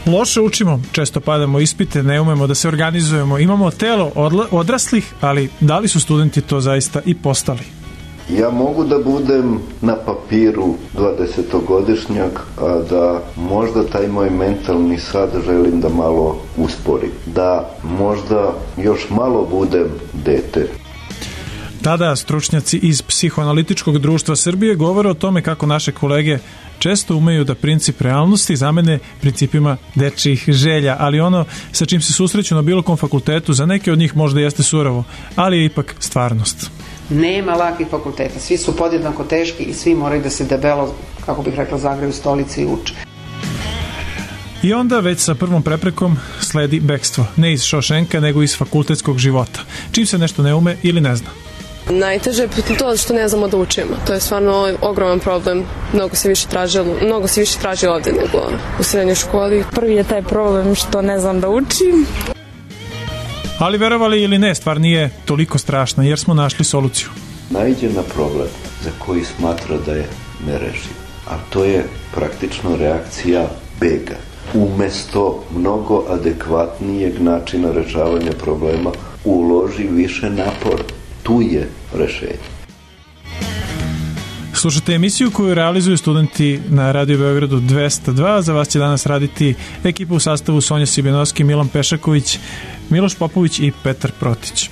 Loše učimo, često padamo ispite, ne umemo da se organizujemo, imamo telo odraslih, ali da li su studenti to zaista i postali? Ja mogu da budem na papiru 20-godišnjak, a da možda taj moj mentalni sad želim da malo usporim. Da možda još malo budem dete. Tada stručnjaci iz Psihoanalitičkog društva Srbije govore o tome kako naše kolege često umeju da princip realnosti zamene principima dečijih želja, ali ono sa čim se susreću na bilo kom fakultetu za neke od njih možda jeste surovo, ali je ipak stvarnost. Nema lakih fakulteta, svi su podjednako teški i svi moraju da se debelo, kako bih rekla, zagraju stolici i uče. I onda već sa prvom preprekom sledi bekstvo, ne iz Šošenka nego iz fakultetskog života, čim se nešto ne ume ili ne zna. Najteže je to što ne znamo da učimo. To je stvarno ogroman problem. Mnogo se više traži ovde nego u srednjoj školi. Prvi je taj problem što ne znam da učim. Ali verovali ili ne, stvar nije toliko strašna jer smo našli soluciju. Naiđe na problem za koji smatra da je nerešiv, a to je praktično reakcija bega. Umesto mnogo adekvatnijeg načina rešavanja problema uloži više napor. Tu je rešenje. Slušate emisiju koju realizuju studenti na Radio Beogradu 202. Za vas će danas raditi ekipa u sastavu Sonja Sibinovski, Milan Pešaković, Miloš Popović i Petar Protić.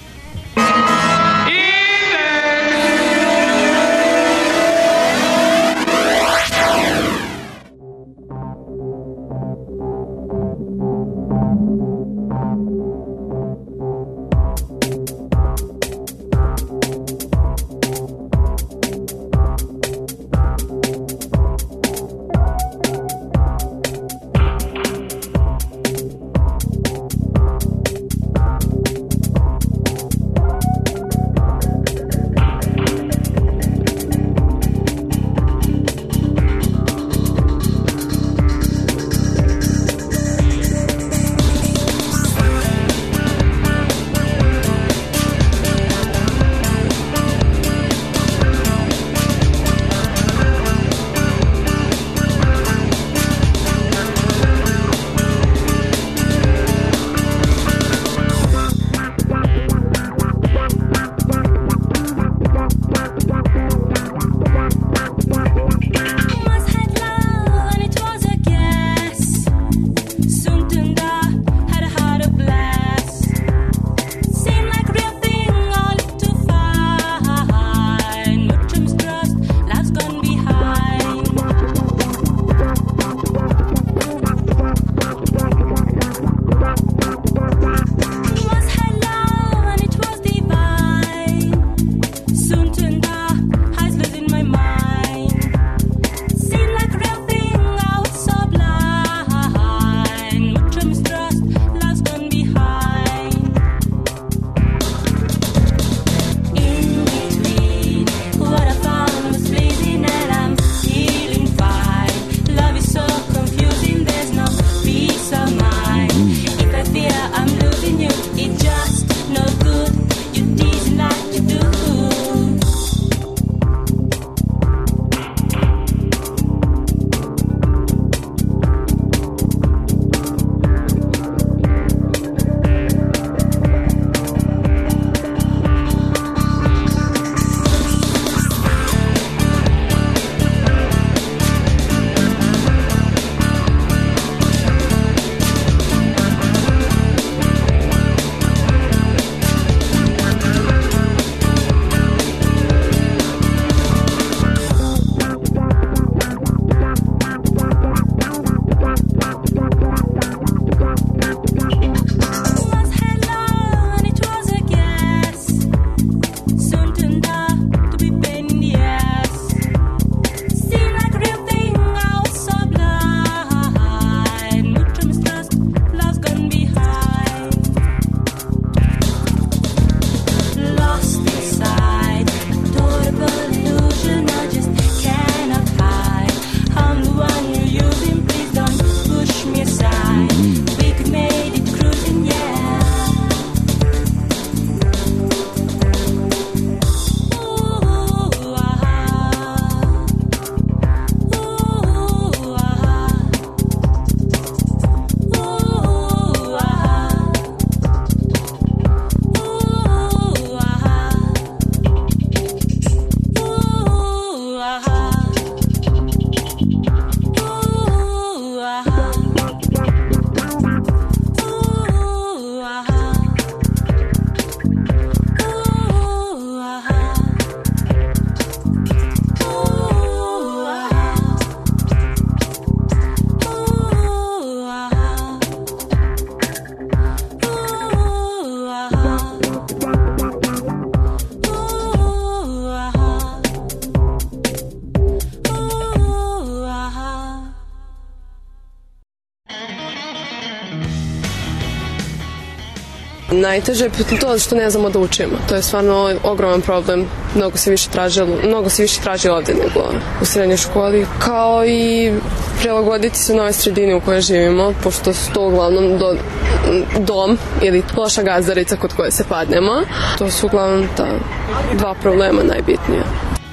Najteže je to što ne znamo da učimo. To je stvarno ogroman problem. Mnogo se više traži ovde nego u srednjoj školi. Kao i prilagoditi se nove sredine u kojoj živimo, pošto su to uglavnom dom ili loša gazdarica kod koje se padnemo. To su uglavnom ta dva problema najbitnije.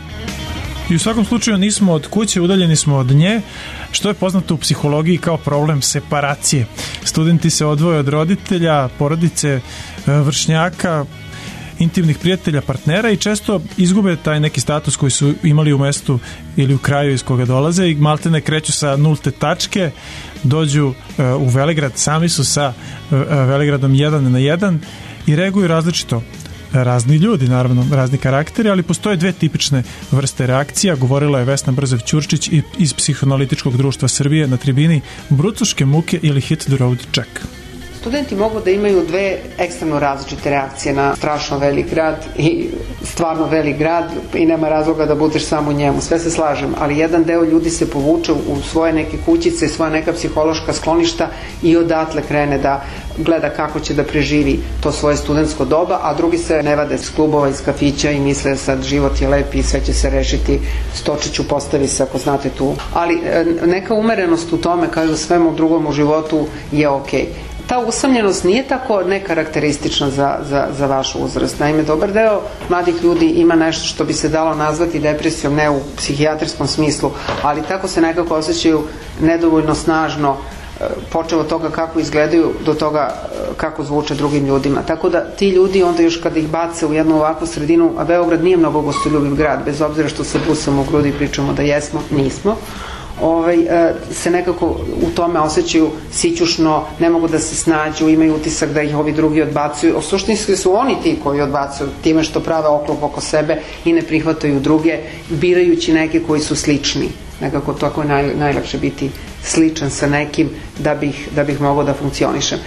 I u svakom slučaju nismo od kuće, udaljeni smo od nje, što je poznato u psihologiji kao problem separacije. Studenti se odvoje od roditelja, porodice, vršnjaka, intimnih prijatelja, partnera i često izgube taj neki status koji su imali u mestu ili u kraju iz koga dolaze i maltene kreću sa nulte tačke, dođu u Velegrad, sami su sa Velegradom 1 na 1 i reaguju različito. Razni ljudi, naravno, razni karakteri, ali postoje dve tipične vrste reakcija. Govorila je Vesna Brzev-Ćurčić iz Psihoanalitičkog društva Srbije na tribini Brucoške muke ili Hit the Road Check. Studenti mogu da imaju dve ekstremno različite reakcije na strašno velik grad i stvarno velik grad i nema razloga da budeš samo u njemu. Sve se slažem, ali jedan deo ljudi se povuče u svoje neke kućice, svoja neka psihološka skloništa i odatle krene da gleda kako će da preživi to svoje studentsko doba, a drugi se ne vade s klubova, iz kafića i misle sad život je lep i sve će se rešiti, Stočiću postavi se ako znate tu. Ali neka umerenost u tome kao i u svemu drugom u životu je okej. Ta usamljenost nije tako nekarakteristična za vaš uzrast. Naime, dobar deo mladih ljudi ima nešto što bi se dalo nazvati depresijom, ne u psihijatrijskom smislu, ali tako se nekako osjećaju nedovoljno snažno, počeo od toga kako izgledaju do toga kako zvuče drugim ljudima. Tako da ti ljudi onda još kada ih bace u jednu ovakvu sredinu, a Beograd nije mnogo gostoljubiv grad, bez obzira što se busamo u grudi i pričamo da jesmo, nismo, se nekako u tome osjećaju sićušno, ne mogu da se snađu, imaju utisak da ih ovi drugi odbacuju. O suštinski su oni ti koji odbacuju time što prave oklop oko sebe i ne prihvataju druge, birajući neke koji su slični. Nekako tako je najlakše biti sličan sa nekim da bih mogao da funkcionišem.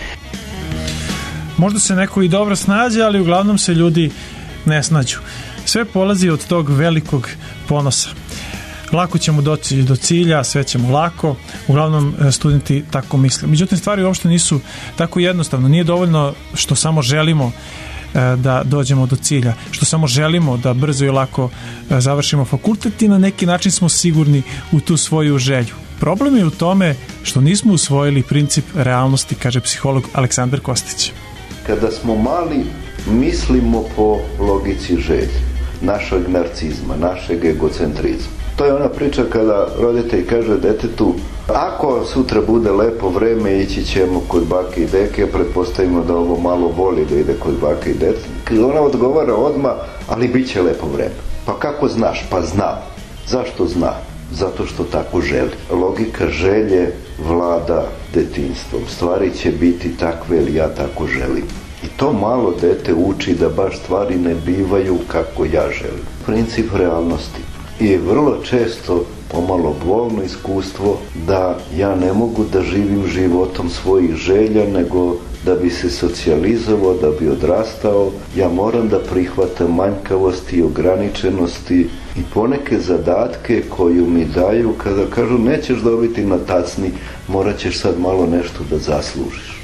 Možda se neko i dobro snađe, ali uglavnom se ljudi ne snađu. Sve polazi od tog velikog ponosa. Lako ćemo doći do cilja, sve ćemo lako, uglavnom studenti tako misle. Međutim, stvari uopšte nisu tako jednostavno. Nije dovoljno što samo želimo da dođemo do cilja, što samo želimo da brzo i lako završimo fakultet i na neki način smo sigurni u tu svoju želju. Problem je u tome što nismo usvojili princip realnosti, kaže psiholog Aleksandar Kostić. Kada smo mali, mislimo po logici želje, našeg narcizma, našeg egocentrizma. To je ona priča kada roditelj kaže detetu, ako sutra bude lepo vreme, ići ćemo kod bake i deke, pretpostavimo da ovo malo voli da ide kod bake i deke. Kada ona odgovara odmah, ali bit će lepo vreme. Pa kako znaš? Pa znam. Zašto zna? Zato što tako želi. Logika želje vlada detinjstvom. Stvari će biti takve ili ja tako želim. I to malo dete uči da baš stvari ne bivaju kako ja želim. Princip realnosti. I vrlo često pomalo bolno iskustvo da ja ne mogu da živim životom svojih želja, nego da bi se socijalizovao, da bi odrastao, ja moram da prihvatam manjkavosti i ograničenosti i poneke zadatke koju mi daju kada kažu nećeš dobiti na tacni, morat ćeš sad malo nešto da zaslužiš.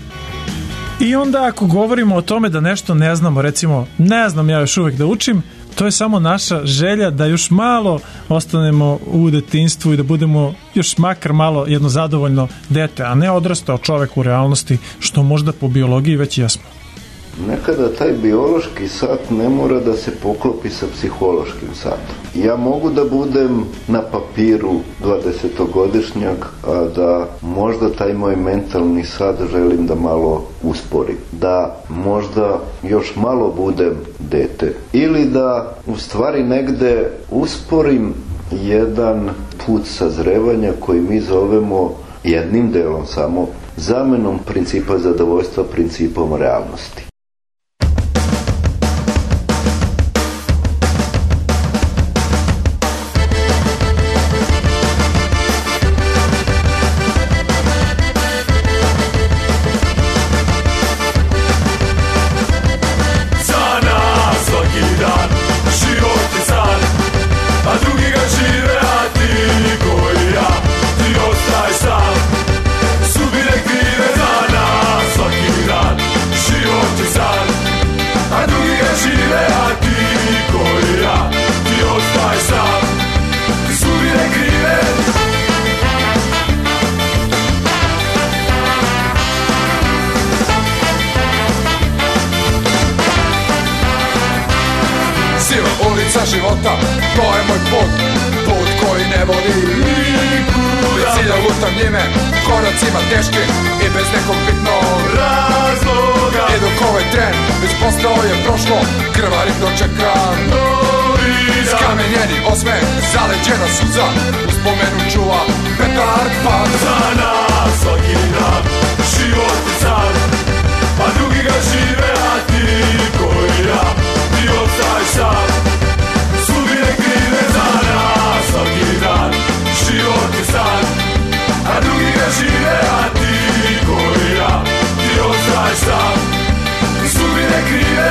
I onda ako govorimo o tome da nešto ne znamo, recimo ne znam ja još uvek da učim, to je samo naša želja da još malo ostanemo u detinjstvu i da budemo još makar malo jedno zadovoljno dete, a ne odrastao čovek u realnosti, što možda po biologiji već jesmo. Nekada taj biološki sat ne mora da se poklopi sa psihološkim satom. Ja mogu da budem na papiru 20-godišnjak, a da možda taj moj mentalni sat želim da malo usporim. Da možda još malo budem dete. Ili da u stvari negde usporim jedan put sazrevanja koji mi zovemo jednim delom samo zamenom principa zadovoljstva principom realnosti. Život je vodi nikuda. Cilja lutam njime, koracima teškim i bez nekog bitnog razloga. I dok ovaj tren već postao je prošlo, krvarim dočekam novi dan. Skamenjeni osmeh, zaleđena suza, uspomenu čuva petard pan. Za nas svaki dan, život je san, a drugi ga žive, a ti koji ja, ti ostaješ sam. Sudbine krive za nas svaki dan, život je san, a drugi ga žive, a ti koji ja, ti ostaješ sam. Sudbine krive.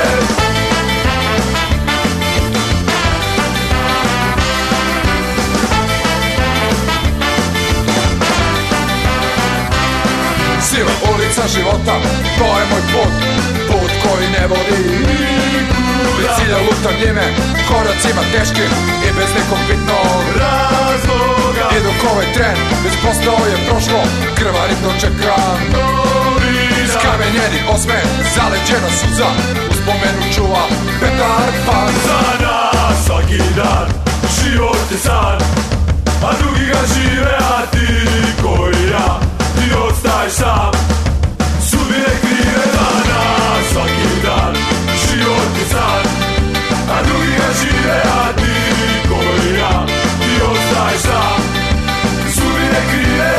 Siva ulica života, to je moj put, put koji ne vodi nikuda. Bez cilja lutam njime, koracima teškim i bez nekog bitnog razloga. I dok ovaj tren već postao je prošlo, krvarim dočekam novi dan. Skamenjeni osmeh, zaleđena suza, uspomenu čuva petard pan. Za nas svaki dan, život je san, a drugi ga žive, a ti koji ja, ti ostaješ sam. Sudbine krive za nas svaki dan, život je san, a drugi ga žive, a ti koji ja, ti ostaješ sam. Sudbine krive.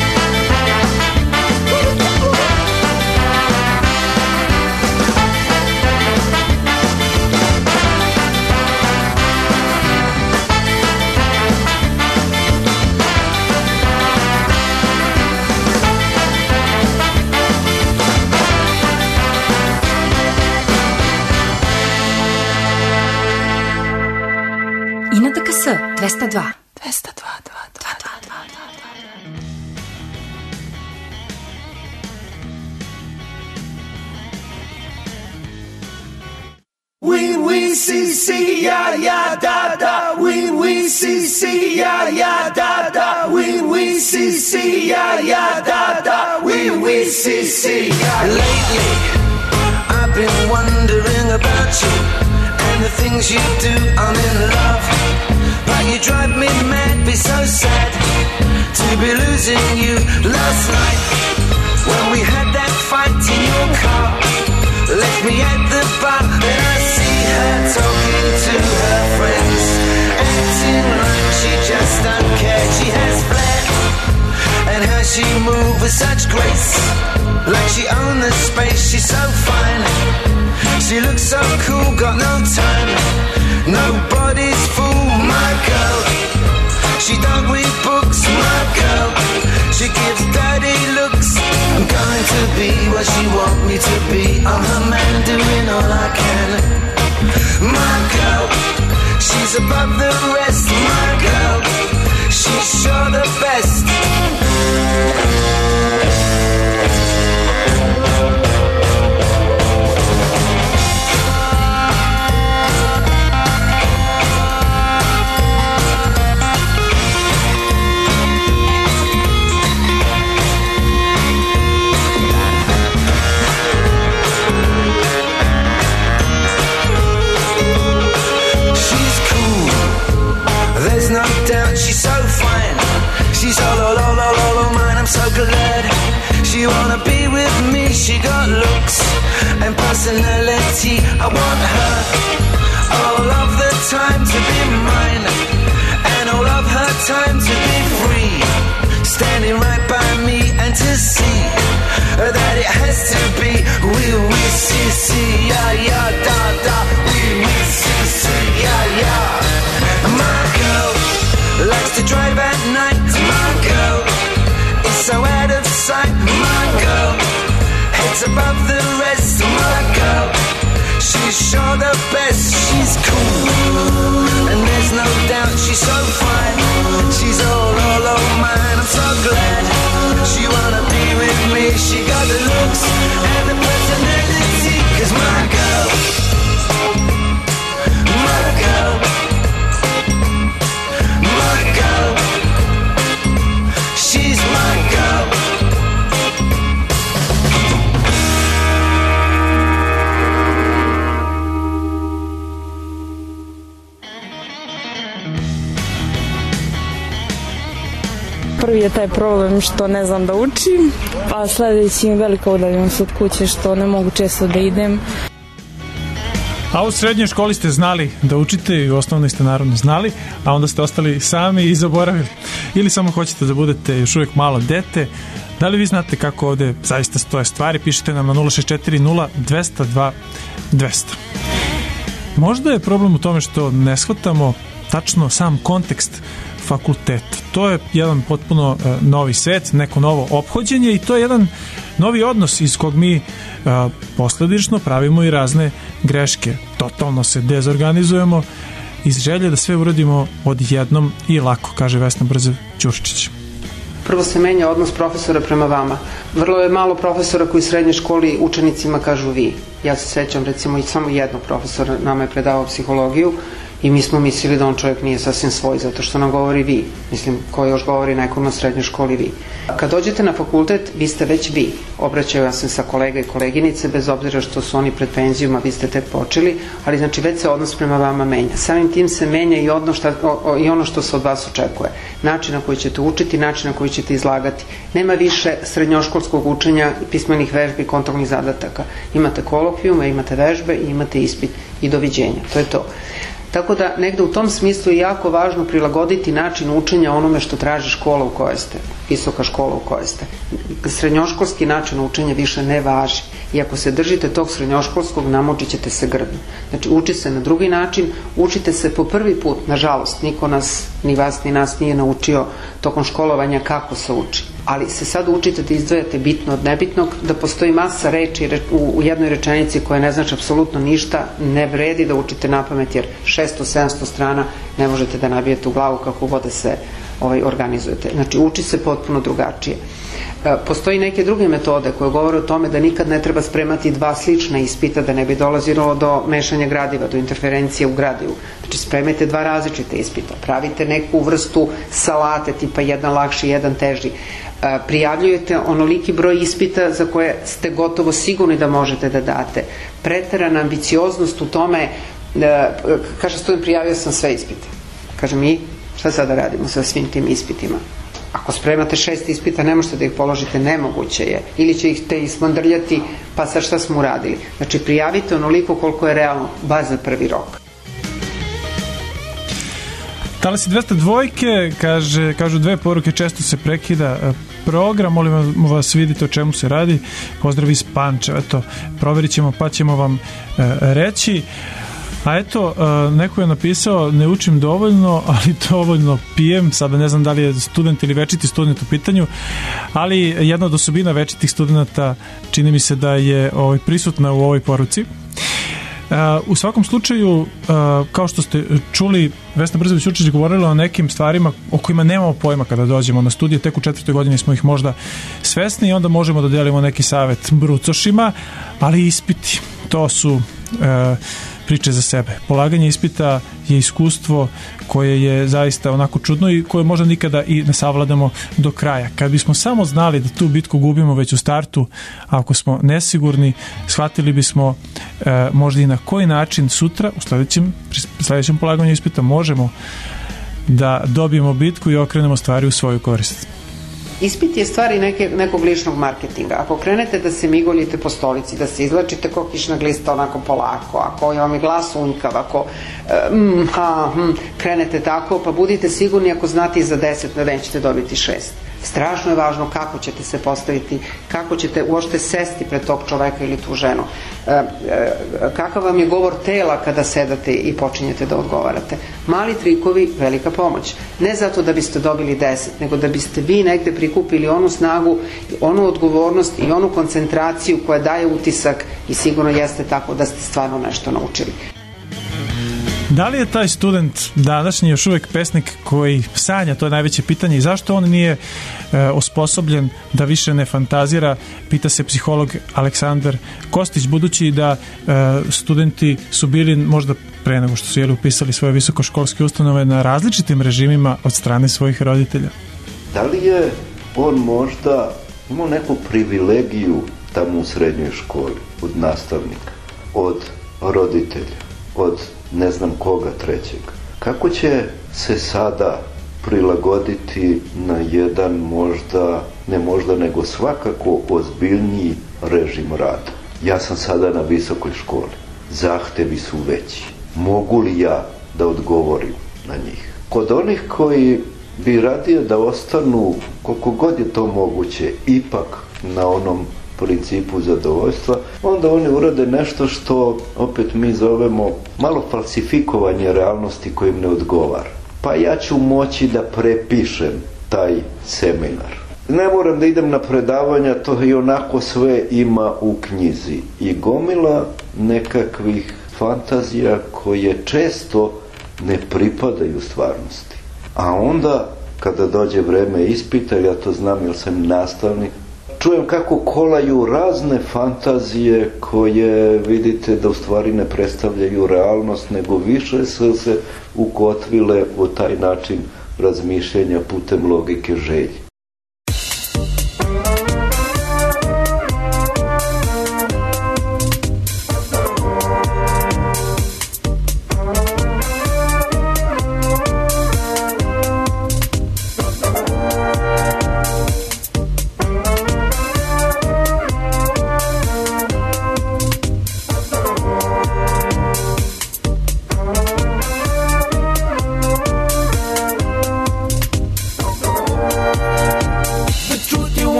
I na DKS 202. Win win CC ya ya da da. Win win CC ya ya da da. Win win CC ya ya da da. Win win CC ya. Lately I've been wondering about you and the things you do. I'm in love, but you drive me mad. Be so sad to be losing you. Last night when we had that fight in your car, left me at the bar. Then I see her talking to her friends, acting like she just don't care. She has flair, and how she moves with such grace, like she owns the space. She's so fine, she looks so cool, got no time. Nobody's fool, my girl. She don't read books, my girl. She gives dirty looks. I'm going to be what she want me to be. I'm her man, doing all I can. My girl, she's above the rest. My girl, she's sure the best. There's no doubt she's so fine. She's all mine, I'm so glad she wanna be with me. She got looks and personality. I want her all of the time to be mine, and all of her time to be free, standing right by me and to see that it has to be. We see, yeah, yeah, da, da. We see, yeah, yeah. My girl likes to drive at night. My girl is so out of sight. My girl heads above the rest. My girl, she's sure the best. She's cool, and there's no doubt she's so fine. She's all mine. I'm so glad she wanna be with me. She got the looks and the personality. 'Cause my girl, my girl, my girl. Prvi je taj problem što ne znam da učim, a sledeći je velika udaljenost od kuće što ne mogu često da idem. A u srednjoj školi ste znali da učite i u osnovnoj ste naravno znali, a onda ste ostali sami i zaboravili. Ili samo hoćete da budete još uvijek malo dete. Da li vi znate kako ovde zaista stoje stvari? Pišite nam na 064 0 202 Možda je problem u tome što ne shvatamo tačno sam kontekst fakulteta. To je jedan potpuno novi svet, neko novo ophođenje i to je jedan novi odnos iz kog mi posledično pravimo i razne greške. Totalno se dezorganizujemo iz želje da sve uradimo odjednom i lako, kaže Vesna Brzev-Ćurčić. Prvo se menja odnos profesora prema vama. Vrlo je malo profesora koji u srednjoj školi učenicima kažu vi. Ja se sećam recimo i samo jednog profesora, nama je predavao psihologiju i mi smo mislili da on čovjek nije sasvim svoj zato što nam govori vi. Mislim, ko još govori nekom na srednjoj školi vi. Kad dođete na fakultet, vi ste već vi. Obraćaju se sa kolega i koleginice, bez obzira što su oni pred penzijom, a vi ste tek počeli, ali znači već se odnos prema vama menja. Samim tim se menja i ono što se od vas očekuje. Način na koji ćete učiti, način na koji ćete izlagati. Nema više srednjoškolskog učenja, pismenih vežbi i kontrolnih zadataka. Imate kolokvijume, imate vežbe i imate ispit i doviđenja. To je to. Tako da negde u tom smislu je jako važno prilagoditi način učenja onome što traži škola u kojoj ste, visoka škola u kojoj ste. Srednjoškolski način učenja više ne važi i ako se držite tog srednjoškolskog, namočit ćete se grdno. Znači uči se na drugi način, učite se po prvi put, nažalost, niko nas, ni vas ni nas nije naučio tokom školovanja kako se uči. Ali se sad učite da izdvajate bitno od nebitnog, da postoji masa reči u jednoj rečenici koja ne znači apsolutno ništa, ne vredi da učite napamet jer 600-700 strana ne možete da nabijete u glavu kako god da se organizujete. Znači uči se potpuno drugačije. Postoji neke druge metode koje govore o tome da nikad ne treba spremati dva slična ispita da ne bi dolazilo do mešanja gradiva, do interferencije u gradivu. Znači spremite dva različite ispita, pravite neku vrstu salate tipa jedan lakši, jedan teži. Prijavljujete onoliki broj ispita za koje ste gotovo sigurni da možete da date. Preterana ambicioznost u tome, kaže student, prijavio sam sve ispite. Kaže mi, šta sada radimo sa svim tim ispitima? Ako spremate 6 ispita, ne možete da ih položite, nemoguće je. Ili će ih te ismandrljati, pa sad šta smo uradili? Znači prijavite onoliko koliko je realno, baš za prvi rok. Talasi 202, kažu dve poruke, često se prekida program, molim vas vidite o čemu se radi. Pozdrav iz Pančeva, eto, proverit ćemo pa ćemo vam reći. A eto, neko je napisao, ne učim dovoljno, ali dovoljno pijem, sada ne znam da li je student ili večiti student u pitanju, ali jedna od osobina večitih studenta čini mi se da je prisutna u ovoj poruci. U svakom slučaju, kao što ste čuli, Vesna Brzev-Ćurčić govorila o nekim stvarima o kojima nemamo pojma kada dođemo na studije, tek u 4. godini smo ih možda svesni i onda možemo da delimo neki savet brucošima, ali ispiti, to su priče za sebe. Polaganje ispita je iskustvo koje je zaista onako čudno i koje možda nikada i ne savladamo do kraja. Kad bismo samo znali da tu bitku gubimo već u startu, ako smo nesigurni, shvatili bismo možda i na koji način sutra u sledećem polaganju ispita možemo da dobijemo bitku i okrenemo stvari u svoju korist. Ispit je stvari nekog ličnog marketinga. Ako krenete da se migoljite po stolici, da se izlačite kao kišna glista onako polako, ako vam je glas unjkav, ako krenete tako, pa budite sigurni ako znate i za 10 da nećete dobiti 6. Strašno je važno kako ćete se postaviti, kako ćete uopšte sesti pred tog čoveka ili tu ženu. Kakav vam je govor tela kada sedate i počinjete da odgovarate. Mali trikovi, velika pomoć. Ne zato da biste dobili 10, nego da biste vi negde prikupili onu snagu, onu odgovornost i onu koncentraciju koja daje utisak i sigurno jeste tako da ste stvarno nešto naučili. Da li je taj student današnji još uvijek pesnik koji sanja, to je najveće pitanje, i zašto on nije osposobljen da više ne fantazira, pita se psiholog Aleksandar Kostić, budući da studenti su bili možda pre nego što su upisali svoje visokoškolske ustanove na različitim režimima od strane svojih roditelja. Da li je on možda imao neku privilegiju tamo u srednjoj školi, od nastavnika, od roditelja, od ne znam koga trećeg? Kako će se sada prilagoditi na jedan možda nego svakako ozbiljniji režim rada. Ja sam sada na visokoj školi, zahtevi su veći. Mogu li ja da odgovorim na njih? Kod onih koji bi radije da ostanu, koliko god je to moguće, ipak na onom principu zadovoljstva, onda oni urade nešto što opet mi zovemo malo falsifikovanje realnosti kojim ne odgovara. Pa ja ću moći da prepišem taj seminar. Ne moram da idem na predavanja, to i onako sve ima u knjizi. I gomila nekakvih fantazija koje često ne pripadaju stvarnosti. A onda, kada dođe vreme ispita, ja to znam jer sam nastavnik, čujem kako kolaju razne fantazije koje vidite da u stvari ne predstavljaju realnost, nego više su se ukotvile u taj način razmišljanja putem logike želje.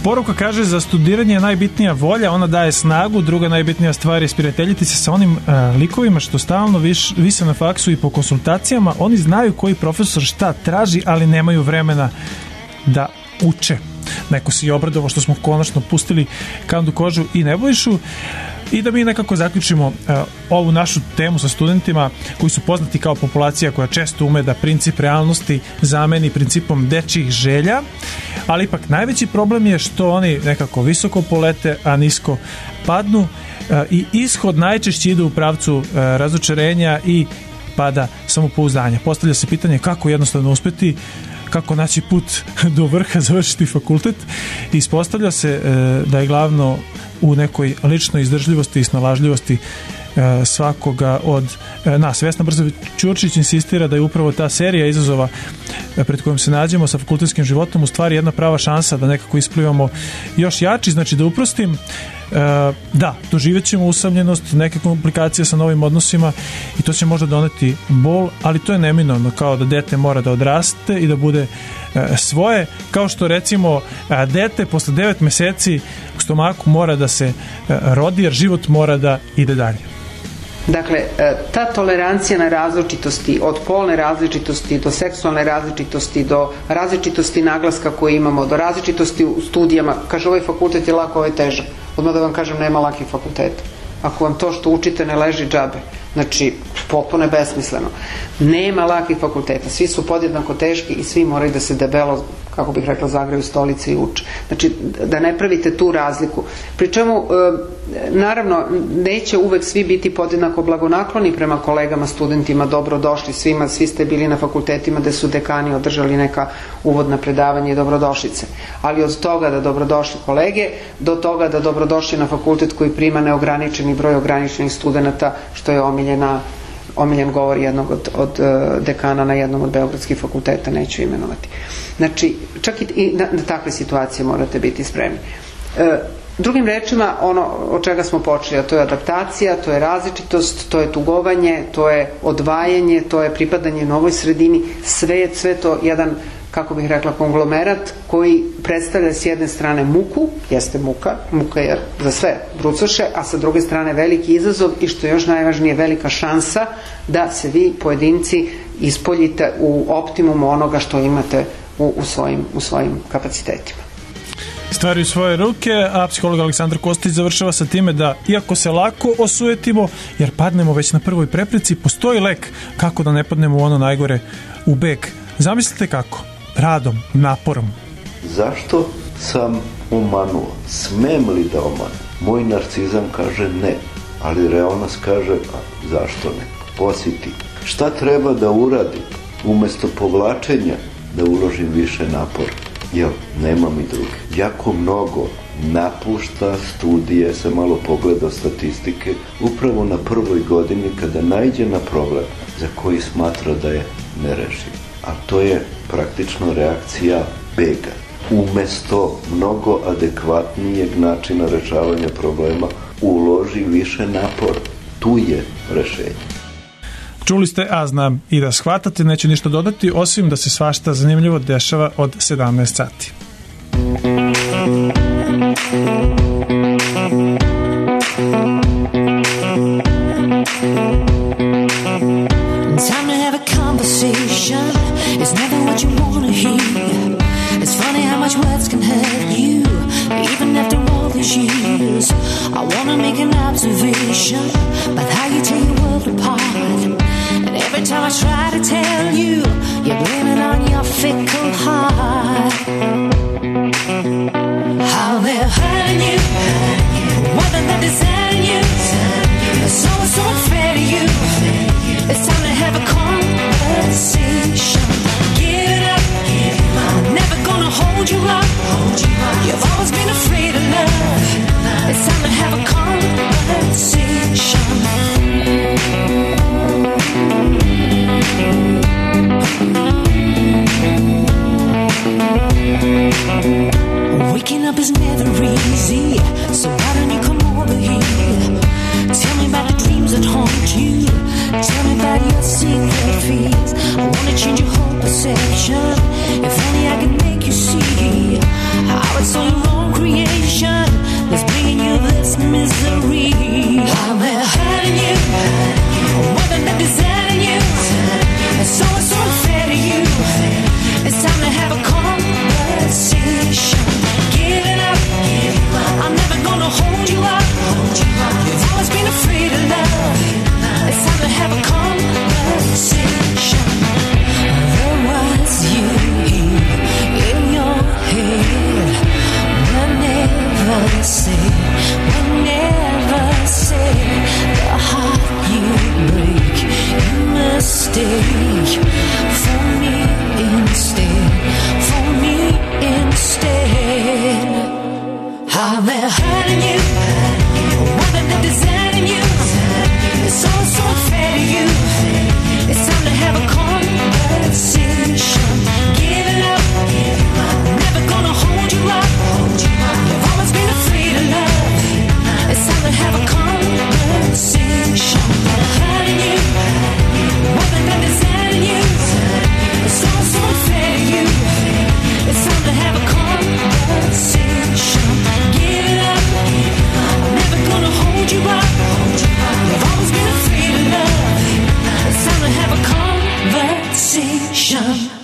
Poruka kaže, za studiranje je najbitnija volja, ona daje snagu, druga najbitnija stvar je sprijateljiti se sa onim likovima što stalno vise na faksu i po konsultacijama. Oni znaju koji profesor šta traži, ali nemaju vremena da uče. Neko si je obradovao što smo konačno pustili Kandu Kožu i Nebojšu. I da mi nekako zaključimo ovu našu temu sa studentima koji su poznati kao populacija koja često ume da princip realnosti zameni principom dečjih želja, ali ipak najveći problem je što oni nekako visoko polete, a nisko padnu i ishod najčešće ide u pravcu razočarenja i pada samopouzdanja. Postavlja se pitanje kako jednostavno uspeti, kako naći put do vrha, završiti fakultet. Ispostavlja se da je glavno u nekoj ličnoj izdržljivosti i snalažljivosti svakoga od nas. Vesna Brzović-Ćurčić insistira da je upravo ta serija izazova pred kojom se nađemo sa fakultetskim životom u stvari jedna prava šansa da nekako isplivamo još jači. Znači, da uprostim, da, doživjet ćemo usamljenost, neke komplikacije sa novim odnosima i to će možda doneti bol, ali to je neminovno, kao da dete mora da odraste i da bude svoje, kao što recimo dete posle 9 meseci u stomaku mora da se rodi, jer život mora da ide dalje. Dakle, ta tolerancija na različitosti, od polne različitosti do seksualne različitosti, do različitosti naglaska koje imamo, do različitosti u studijama, kaže ovaj fakultet je lako, ovaj je težak. Odmah da vam kažem, nema lakih fakulteta. Ako vam to što učite ne leži džabe, znači potpuno je besmisleno. Nema lakih fakulteta, svi su podjednako teški i svi moraju da se debelo, kako bih rekla, zagraju stolice i uče. Znači, da ne pravite tu razliku. Pri čemu, naravno, neće uvek svi biti podjednako blagonakloni prema kolegama, studentima, dobrodošli svima, svi ste bili na fakultetima gde su dekani održali neka uvodna predavanja i dobrodošlice. Ali od toga da dobrodošli kolege, do toga da dobrodošli na fakultet koji prima neograničeni broj ograničenih studenata, što je omiljen govor jednog od dekana na jednom od beogradskih fakulteta, neću imenovati. Znači, čak i na takve situacije morate biti spremni. Drugim rečima, ono od čega smo počeli, a to je adaptacija, to je različitost, to je tugovanje, to je odvajanje, to je pripadanje novoj sredini, sve to jedan, kako bih rekla, konglomerat koji predstavlja s jedne strane muku, jeste muka je za sve brucoše, a sa druge strane veliki izazov i što je još najvažnije, velika šansa da se vi pojedinci ispoljite u optimumu onoga što imate u svojim kapacitetima. Stvari u svoje ruke, a psiholog Aleksandar Kostić završava sa time da, iako se lako osujetimo, jer padnemo već na prvoj prepreci, postoji lek kako da ne padnemo u ono najgore, u beg. Zamislite kako? Radom, naporom. Zašto sam omanuo? Smem li da omanuo? Moj narcizam kaže ne, ali realnost kaže zašto ne? Posjeti. Šta treba da uradim? Umesto povlačenja da uložim više napora. Jel, nemam i druge. Jako mnogo napušta studije, sam malo pogledao statistike, upravo na prvoj godini kada naiđe na problem za koji smatra da je nerešiv. A to je praktično reakcija bega. Umesto mnogo adekvatnijeg načina rešavanja problema uloži više napora. Tu je rešenje. Čuli ste, a znam i da shvatate, neću ništa dodati, osim da se svašta zanimljivo dešava od 17 sati. Time to have a conversation. It's never what you want to hear. It's funny how much words can hurt you, even after all these years. I want to make an observation about how you tear your world apart. And every time I try to tell you, you're blaming on your fickle heart. How they're hurting you, more than they're deserting you. It's always so unfair to you. It's time to have a conversation. Give it up, I'm never gonna hold you up. You've always been afraid of love. It's time to have a conversation. conversation.